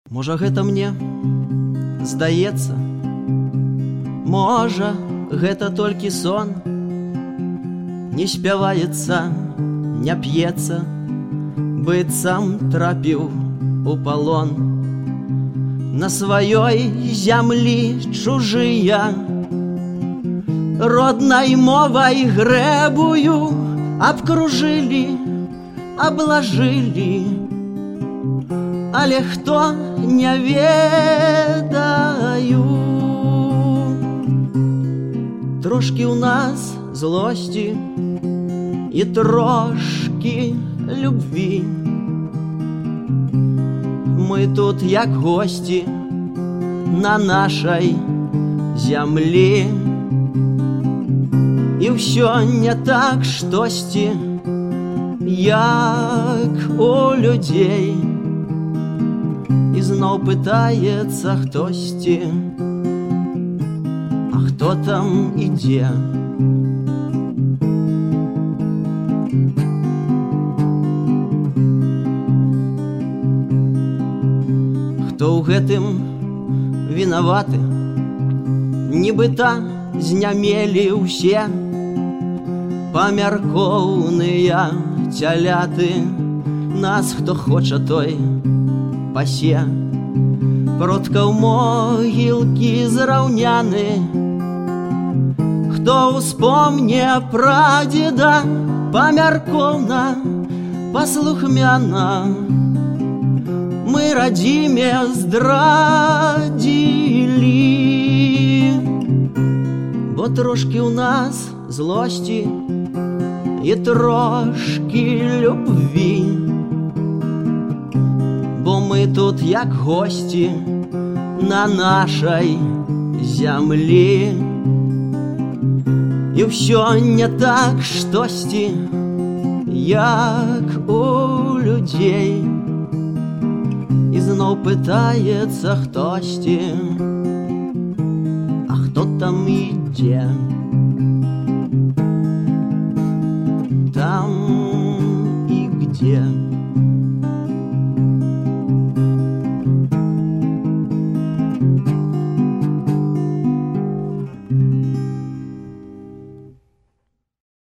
Можа, гэта мне здаецца, можа, гэта толькі сон. Не спяваецца, не п'ецца, быццам трапіў у палон. На сваёй зямлі чужыя, роднай мовай грэбую, абкружылі, аблажылі. Але хто не ведаю. Трошкі ў нас злосці і трошкі любві. Мы тут як госці на нашай зямлі. І ўсё не так штосьці, як у людзей. І зноў пытаецца хтосьці, а хто там ідзе? Хто ў гэтым вінаваты? Нібыта знямелі ўсе памяркоўныя цяляты. Нас хто хоча, той пасе. Продкаў могілкі зраўняны. Хто ўспомне прадзеда памяркоўна, паслухмяна. Мы радзіме здрадзілі, бо трошкі ў нас злосці і трошкі любві. Бо мы тут як госці на нашай зямлі. І ўсё не так штосьці, як у людзей. І зноў пытаецца хтосьці, а хто там ідзе? Там і где?